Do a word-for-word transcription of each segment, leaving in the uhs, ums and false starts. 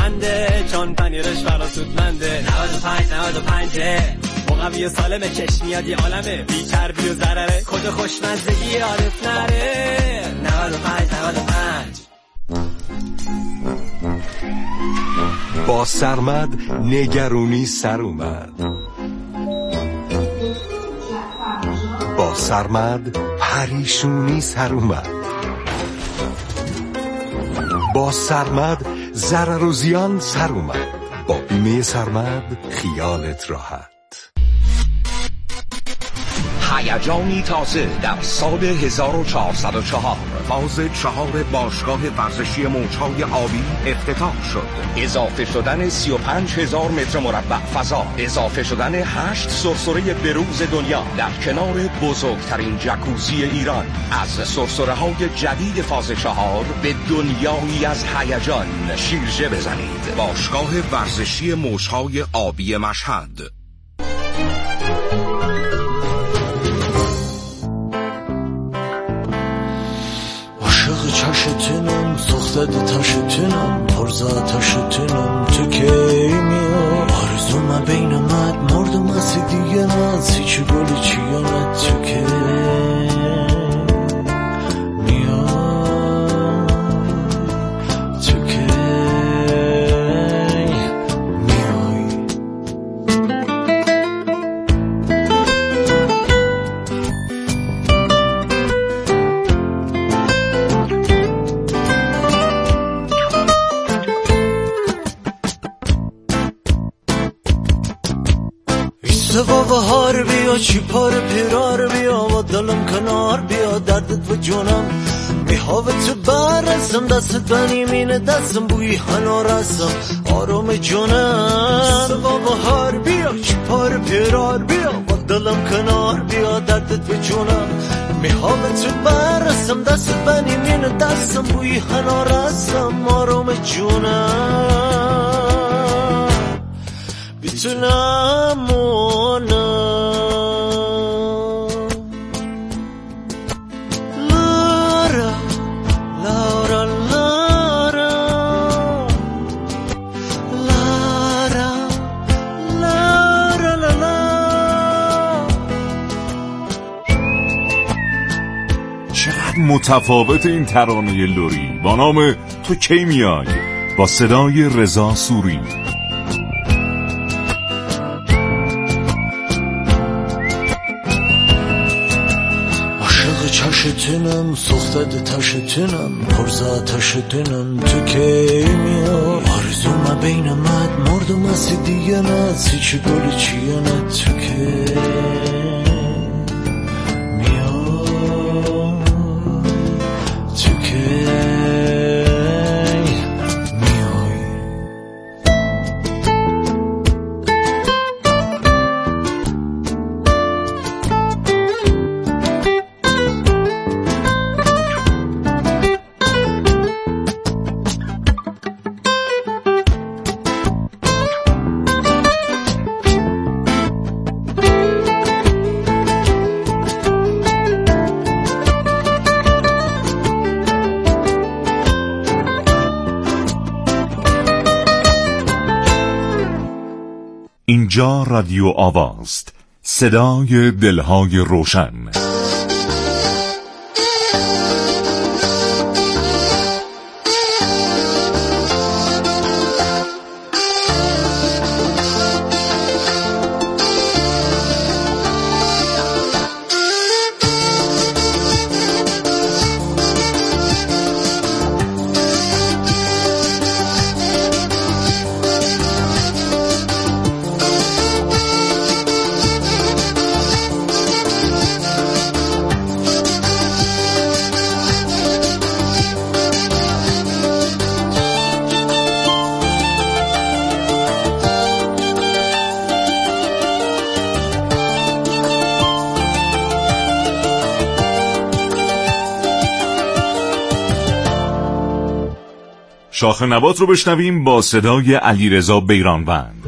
سودمنده، چون پنیرش برا سودمنده. نود و پنج نود و پنج مقوی و سالمه، چشم میاد یه عالمه، بی چربی و ضرره، کد خوشمزدگی یادت نره. نود و پنج نود و پنج. با سرمد نگرونی سر اومد، با سرمد پریشونی سر اومد، با سرمد ضرر و زیان سر اومد. با بیمه سرمد خیالت راحت. هیجانی تازه در سال هزار و چهارصد و چهار فاز چهار باشگاه ورزشی موج‌های آبی افتتاح شد. اضافه شدن سی و پنج هزار متر مربع فضا، اضافه شدن هشت سرسره بروز دنیا در کنار بزرگترین جکوزی ایران. از سرسره‌های جدید فاز چهار به دنیایی از هیجان شیرجه بزنید. باشگاه ورزشی موج‌های آبی مشهد. چشتونم سختد تشتونم پرزا تشتونم تو کی میای آرزو ما بینمت مردم از دیگه نه سیچ گلی چیانت تو کی میای تو کی میای. و بهار بیا چی پار پیرار بیا و دلم کنار بیا دردت و جونم میهاوه تو برسم دستت بنیمین دستم بوی هنو رسم آروم جونم. و بهار بیا چی پار پیرار بیا و دلم کنار بیا دردت و جونم میهاوه تو برسم دستت بنیمین دستم بوی هنو رسم آروم جونم. بیتونم متفاوت این ترانه لوری با نام تو کی میای با صدای رضا سوری. عاشق چشتونم سختد تشتونم پرزا تشتونم تو کی میای آرزو ما بینمت مردم از دیگه نه سیچ گلی چیه نه تو کی اینجا رادیو آواست، صدای دلهای روشن. شاخ نبات رو بشنویم با صدای علیرضا بیرانوند.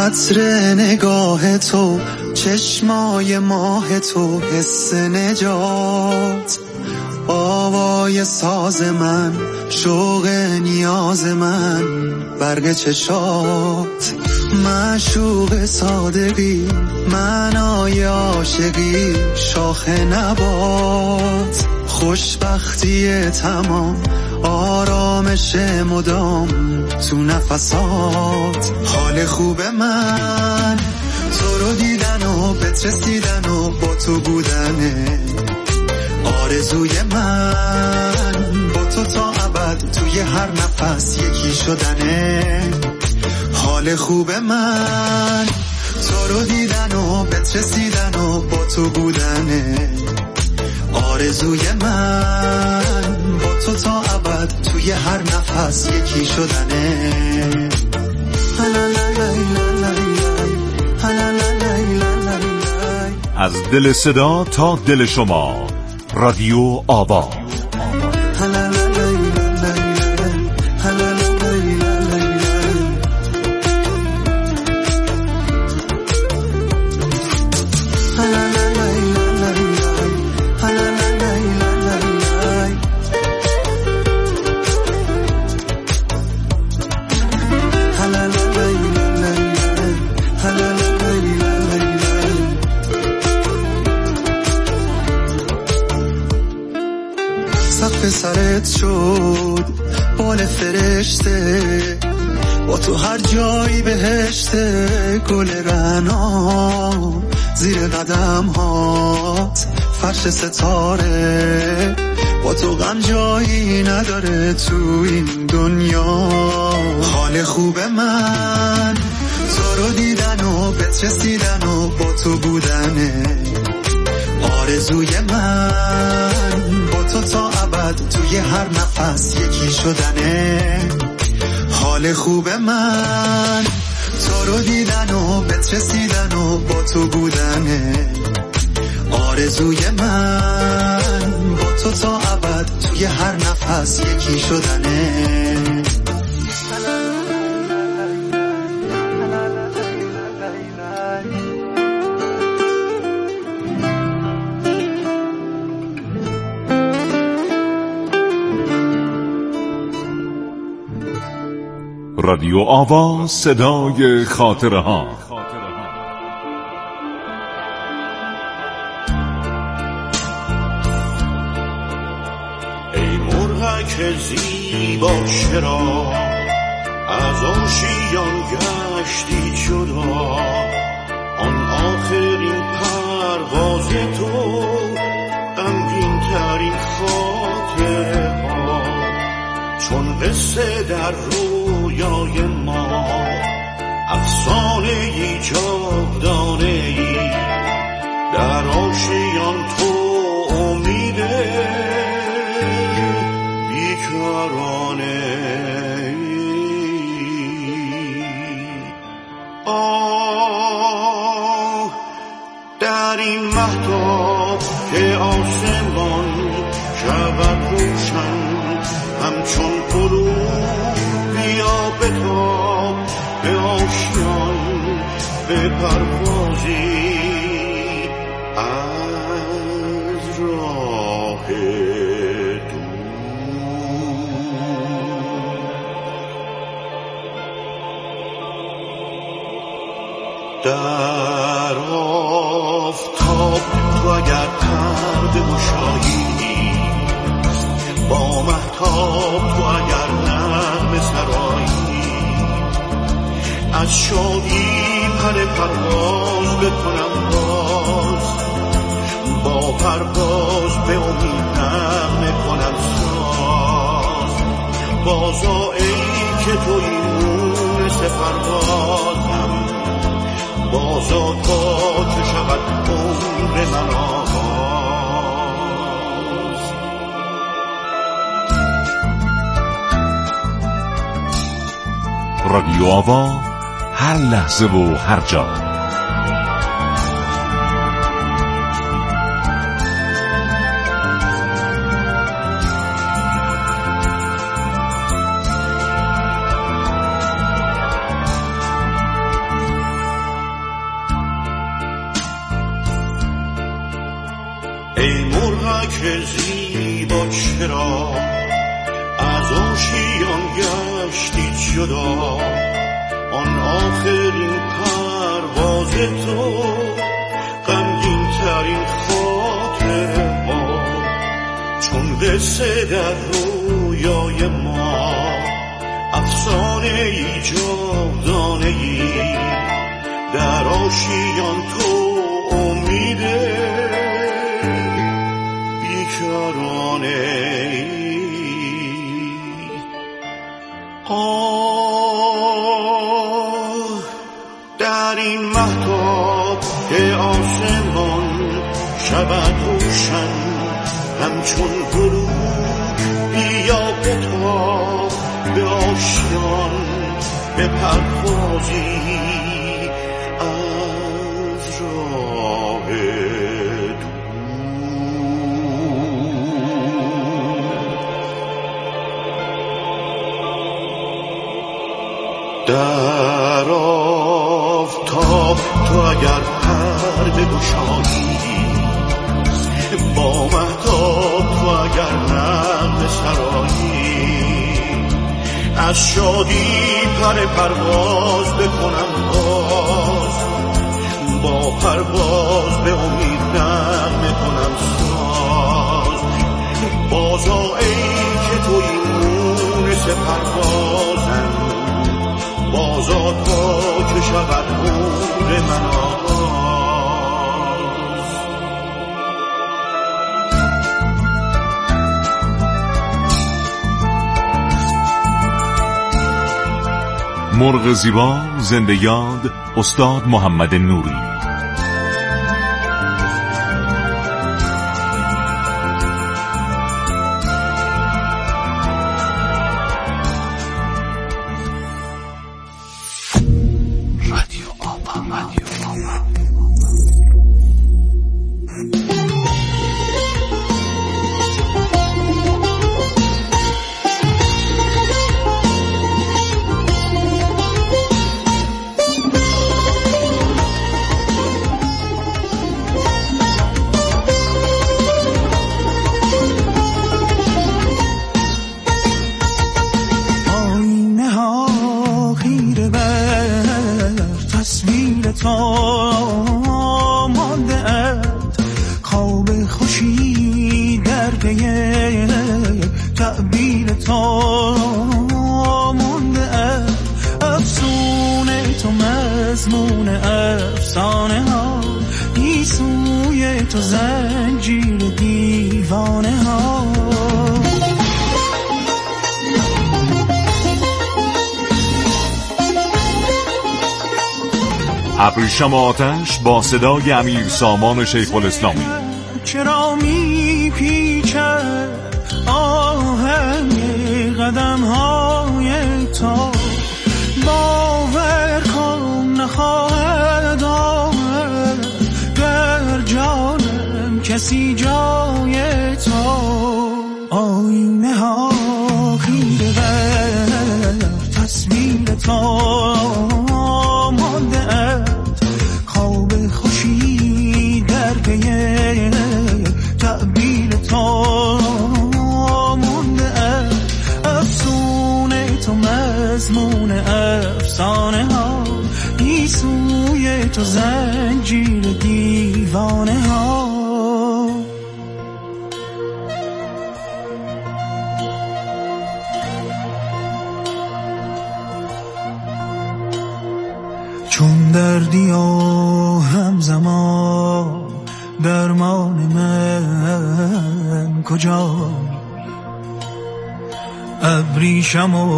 عطر نگاه تو، چشمای ماه تو، حس نجات، آوای ساز من، شوق نیاز من، برگ چشات، معشوق صادقی، معنای عاشقی، شاخ نبات، خوشبختی تمام، آرامش مدام تو نفسات. حال خوب من تو رو دیدن و بهت رسیدن و با تو بودنه، آرزوی من با تو تا ابد توی هر نفس یکی شدنه. حال خوب من تو رو دیدن و بهت رسیدن و با تو بودنه، آرزوی من با تو تا ابد توی هر نفس یکی شدنه. از دل صدا تا دل شما، رادیو آوا. سرت شد بال فرشته، با تو هر جایی بهشته، گل رعنا زیر قدم هات، فرش ستاره، با تو غم جایی نداره تو این دنیا. حال خوب من تو رو دیدن و بهت رسیدن و با تو بودنه، آرزوی من با تو تا ابد توی هر نفس یکی شدنه. حال خوب من تو رو دیدن و بهت رسیدن و با تو بودنه، آرزوی من با تو تا ابد توی هر نفس یکی شدنه. رادیو آوا، صدای خاطره ها. ای مرغک زیبا چرا از آشیان گشتی جدا، آن آخرین پرواز تو غمگین ترین خاطره ها، چون قصه در رویای ما افسانه ای جاودانه ای، در آشیان تو امیده بیکرانه ای. آه در این مهتاب که آسمان شود روشن، همچون غروب بیا بتاب به آشیان، به پروازی از راه دور. در آفتاب تو اگر پرده گشایی، با مهتاب تو اگر نغمه سرایی، از شادی پر پرواز بکنم باز، با پرواز به امید نغمه کنم ساز. بازا ای که توی نور سپروازم، بازا تا که شود عمر من آغاز. رادیو آوا، هر لحظه و هر جا. چه زیبا چرا از آشیان گشتی جدا، آن آخرین پرواز تو غمگین ترین خاطره ها، چون قصه در رویای ما افسانه ای جاودانه ای، در آشیان تو امیده بیکرانه ای. آه در این مهتاب آسمان شود روشن همچون غروب، بیا بتاب به آشیان به پروازی از راه در آفتاب تو اگر پر بگشایی، با مهتاب تو اگر نغمه سرایی، از شادی پر پرواز بکنم باز، با پرواز به امید نغمه کنم ساز. بازا ای که توی مونس پروازم، بازا تا که شود نور من آغاز. مرغ زیبا، زنده یاد استاد محمد نوری. ابریشم آتش با صدای امیر سامان شیخ الاسلامی. چرا می پیچد آهنگ قدم های تو، باور کن نخواهد آمد در جانم کسی جای تو. آینه ها خیره بر تصویر تو مانده اند، خواب خوشی در پی تعبیر تو مانده اند، افسونه تو مضمون افسانه ها، گیسوی تو زنجیر دیوانه ها. چون دردی و همزمان درمان من کجا، ابریشم و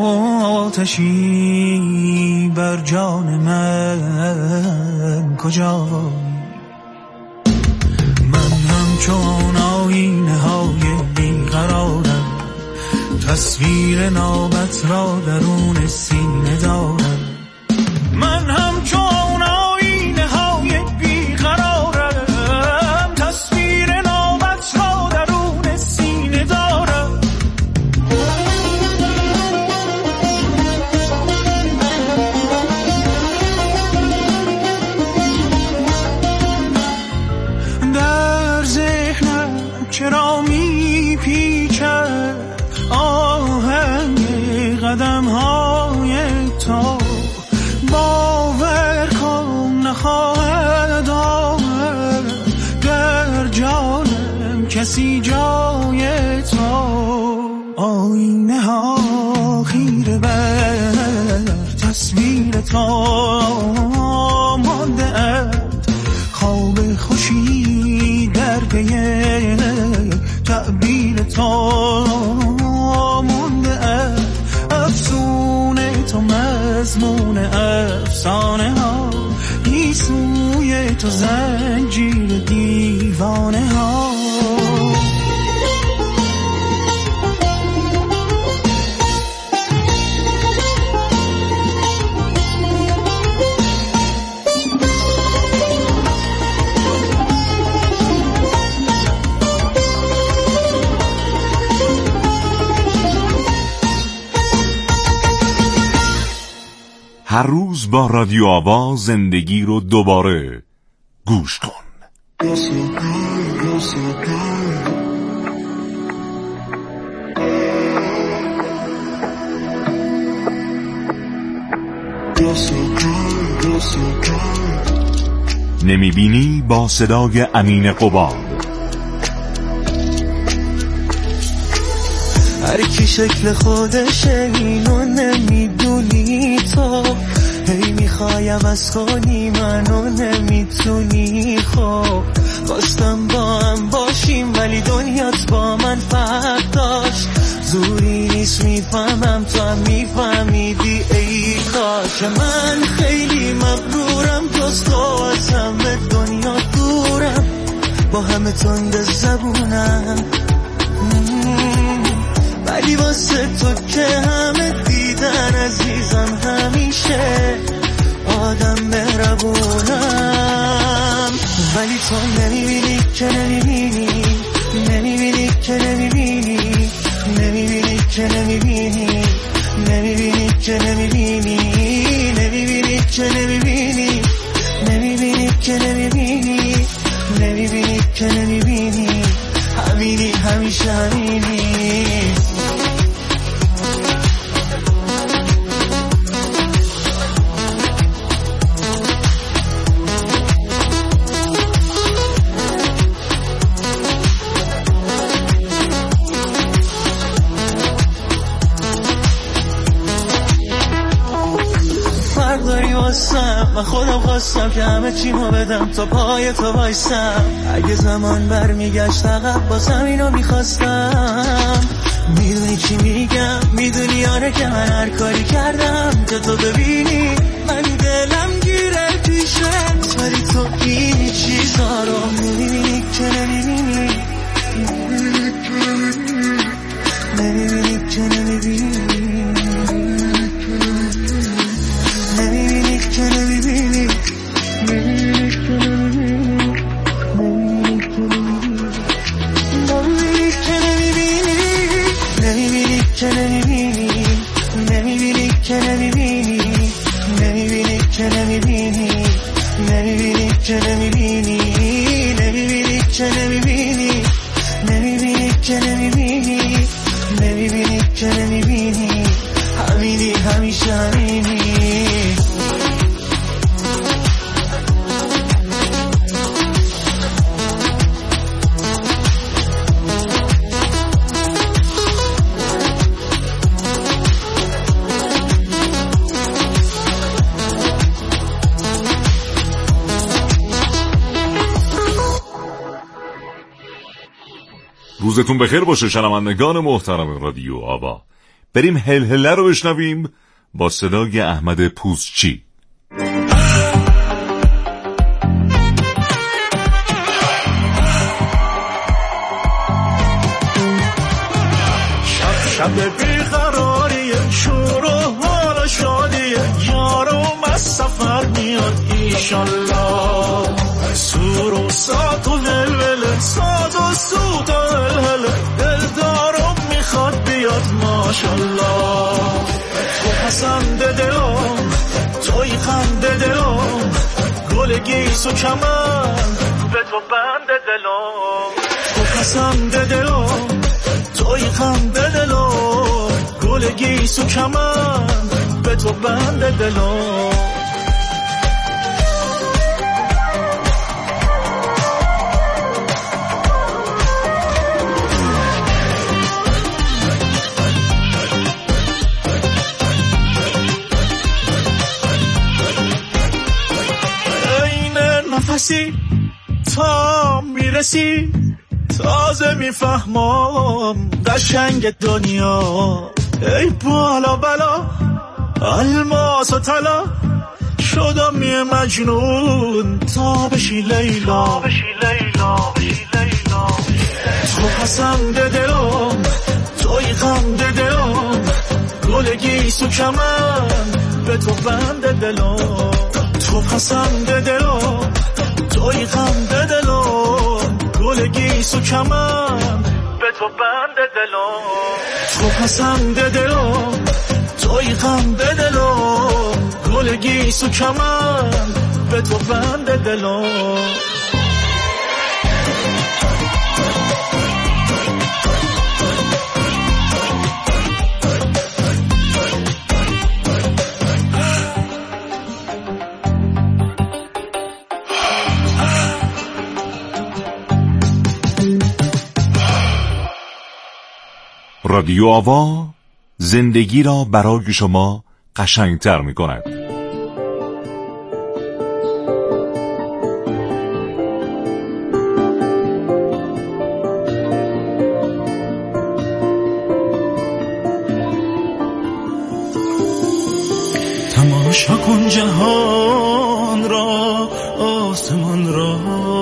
آتشی بر جان من کجا. من همچون آینه های بیقرارم، تصویر نامت را درون سینه دارم. من همچون آینه های بیقرارم، تصویر نامت را درون سینه دارم. در ذهنم چرا تا مانده اند، خواب خوشی در پی تعبیر تا مانده اند، افسونه تو مضمون افسانه ها، گیسوی تو زنجیر دیوانه ها. هر روز با رادیو آوا زندگی رو دوباره گوش کن. نمیبینی با صدای امین قباد. هر کی شکل خودشه اینو نمیدونی تو، هی میخوای عوض کنی منو نمیتونی. خب خواستم با هم باشیم ولی دنیات با من فرق داشت، زوری نیست میفهمم تو هم میفهمیدی. ای کاش من خیلی مغرورم، جز تو از همه دنیا دورم، با همه تند زبونم، ولی واسه تو که همه دیدن عزیزم همیشه آدم مهربونم. ولی تو نمیبینی که نمیبینی، نمیبینی که نمیبینی، نمیبینی که نمیبینی، نمیبینی که نمیبینی، نمیبینی که نمیبینی، نمیبینی که نمیبینی، نمیبینی که نمیبینی، همینی همیشه همینی. من خودم خواستم که همه چیمو بدم تا پای تو وایسم، اگه زمان برمیگشت عقب بازم اینو میخواستم. میدونی چی میگم، میدونی آره که من هر کاری کردم که تو ببینی من دلم گیره پیشت، ولی تو این چیزا رو میبینی که نمیبینی، نمیبینی که نمیبینی، نمیبینی که نمیبینی، نمیبینی که نمیبینی، نمیبینی که نمیبینی، نمیبینی که نمیبینی، نمیبینی که نمیبینی، نمیبینی که نمیبینی، نمیبینی که نمیبینی، نمیبینی که نمیبینی، نمیبینی که نمیبینی، همینی همیشه همینی. روزتون بخیر باشه شنوندگان محترم رادیو آوا. بریم هلهله رو بشنویم با صدای احمد پوزچی. شب شب بیقراریه، شور و حال شادیه، یارم از سفر میاد ایشالله، سور و سات و ولوله، ساز و سود و هلهله، دلدارم میخواد بیاد ماشالله. تو پسند دلم، توی خند دلم، گل گیس و کمر به تو بند دلم. تو پسند دلم، توی خند دلم، گل گیس و کمر به تو بند دلم. میرسی تا میرسی تازه میفهمم قشنگ دنیا ای بالا بلا الماس و طلا شدم یه مجنون تا بشی لیلا تو پسند دلم توی غم دلم گل گیسو کمن به تو بند دلم تو پسند دلم توی غم دلم گل گیسو کمن به تو بند دلم تو پسند دلم توی غم دلم گل گیسو کمن به تو بند دلم رادیو آوا زندگی را برای شما قشنگتر می کند. تماشا کن جهان را آسمان را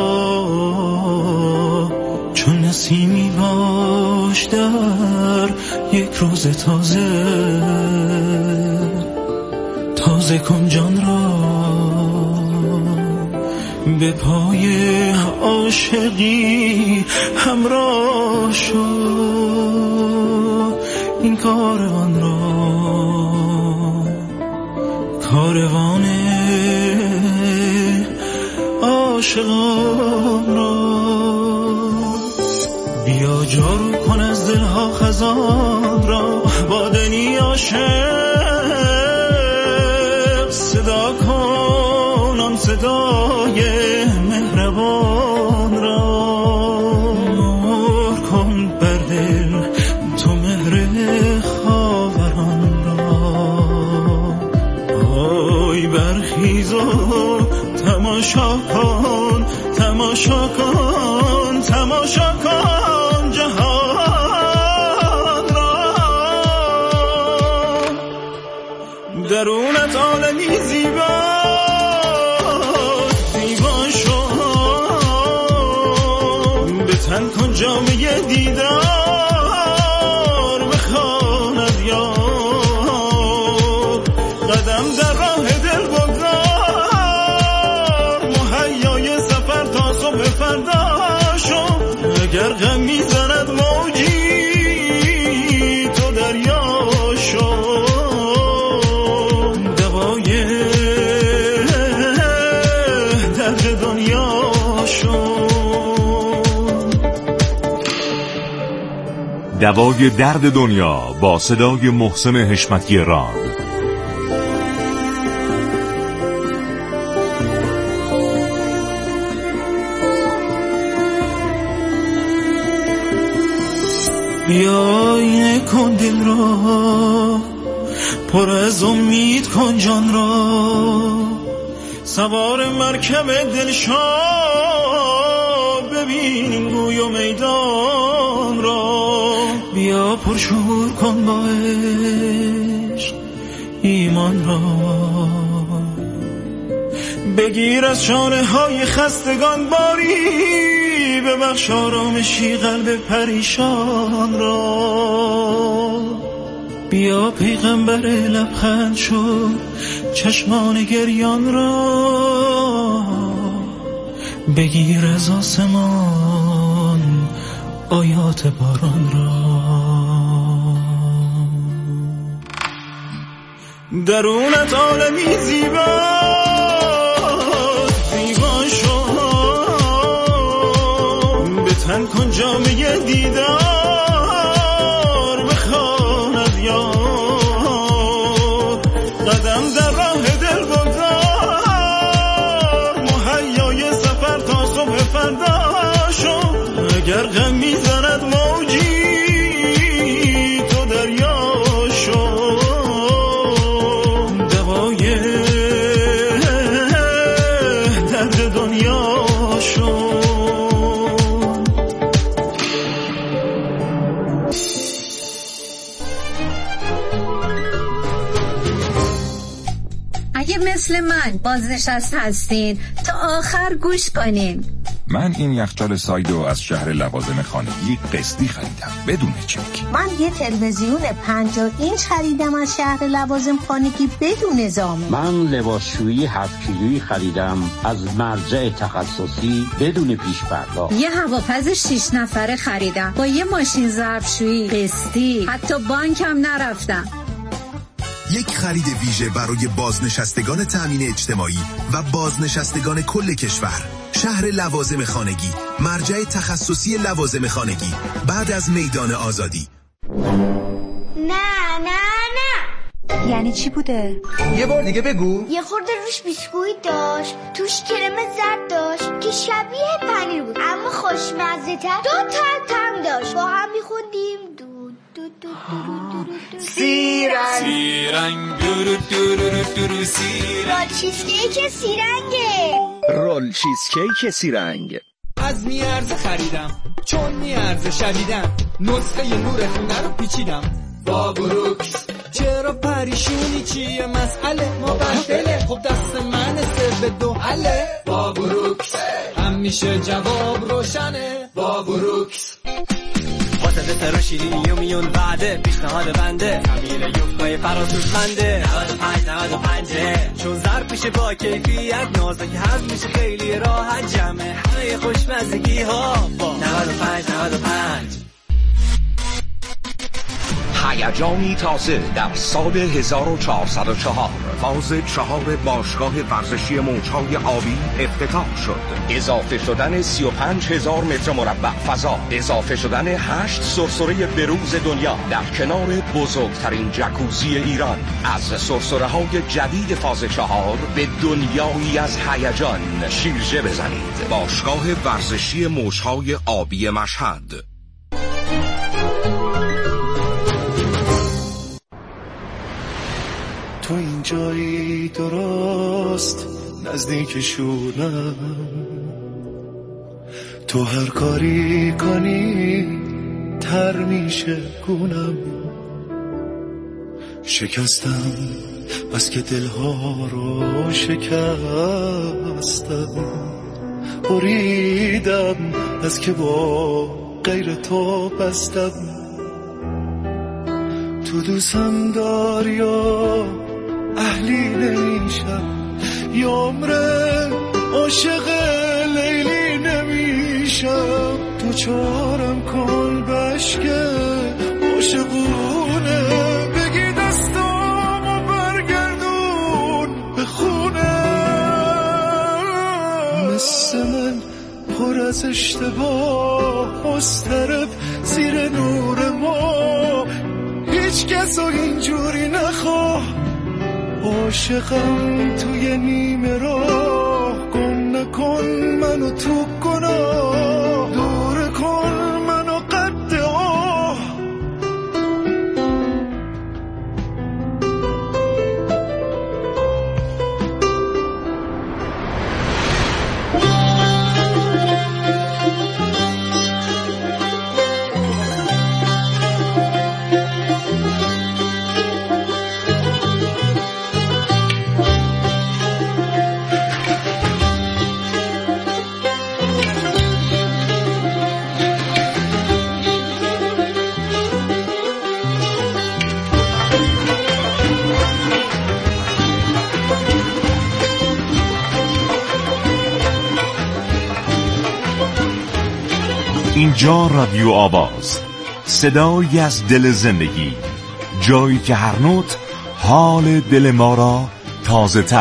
چون نسیمی باش در یک روز تازه تازه کن جان را به پای عاشقی همراه شو این کاروان را کاروان عاشقان را بیا جارو کن از دلها خزان را با دنی عاشق صدا کن آن صدای مهربان را مهر کن بر دل تو مهر خاوران را آی برخیز و تماشا کن تماشا کن تماشا کن جهان را درونت عالمی زیبا زیبا شو به تن کن جامعه دیدار بخواند یار قدم در راه دل بگذار مهیای سفر تا صبح فردا شو اگر غم میزند موجی تو دریا شو دوای درد دنیا شو دوای درد دنیا با صدای محسن حشمتی راد. بیا اینه کن دل را پر از امید کن جان را سوار مرکب دل شو ببین گوی و میدان را بیا پرشور کن با عشق ایمان را بگیر از شانه های خستگان باری ببخش آرامشی قلب پریشان را بیا پیغمبر لبخند شو چشمان گریان را بگیر از آسمان آیات باران را درونت عالمی زیبا زیبا شو به تن کن جامعه دیدار بخواند یار قدم در راه دل بگذار مهیای سفر تا صبح فردا شو اگر غم میزند موجی تو دریا شو دوای درد دنیا اگه مثل من بازنشسته هستین تا آخر گوش کنین. من این یخچال سایدو از شهر لوازم خانگی قسطی خریدم بدون چک. من یه تلویزیون پنجاه اینچ خریدم از شهر لوازم خانگی بدون زامن. من لباسشویی هفت کیلویی خریدم از مرجع تخصصی بدون پیش پرداخت. یه هواپز شش نفره خریدم با یه ماشین ظرفشویی قسطی، حتی بانکم نرفتم. یک خرید ویژه برای بازنشستگان تأمین اجتماعی و بازنشستگان کل کشور. شهر لوازم خانگی، مرجع تخصصی لوازم خانگی، بعد از میدان آزادی. نه نه نه. یعنی چی بوده؟ یه بار دیگه بگو. یه خورده روش بیسکویت داشت، توش کرم زرد داشت که شبیه پنیر بود اما خوشمزه تر. دو تا تم داشت، با هم میخوندیم دو دو دو دو دو سیرنگ سیرنگ دورو دورو دورو سیرنگ. رول چیزکیک سیرنگه. رول چیزکیک سیرنگ. از میارزه خریدم چون میارزه شدیدم، نسخه نور خونه رو پیچیدم با بروکس. چرا پریشونی چیه مسئله ما بدله، خب دست من سه به دو حله با بروکس. همیشه جواب روشنه با بروکس. واسه ترا شیرینی و میون بعده پیشنهاد بنده، تعمیر یوفای فراسوزمنده. نود و پنج نود و پنج چون ظرف میشه با کیفیت، نازک هضم میشه خیلی راحت، جمع همه خوشمزگی ها با نود و پنج نود و پنج. هیجانی تازه در سال هزار و چهارصد و چهار فاز چهار باشگاه ورزشی موجهای آبی افتتاح شد. اضافه شدن سی و پنج هزار متر مربع فضا، اضافه شدن هشت سرسره بروز دنیا در کنار بزرگترین جکوزی ایران. از سرسره های جدید فاز چهار به دنیایی از هیجان شیرجه بزنید. باشگاه ورزشی موجهای آبی مشهد. تو این جایی درست نزدیک شونم، تو هر کاری کنی تر میشه گونم. شکستم بس که دلها رو شکستم، بریدم از که با غیر تو بستم. تو دوستم داری یا اهلی نمیشم، یا عمره عاشق لیلی نمیشم. تو چارم کن بشکه عاشقونه، بگی دستامو برگردون به خونه. مثل من پر از اشتباه مضطرب زیر نور ما، هیچ کس رو اینجوری نخواه. عاشقم توی نیمه راه، گم نکن منو تو گناه، دور کن منو قد آه. اینجا رادیو آواز، صدایی از دل زندگی، جایی که هر نوت حال دل ما را تازه تر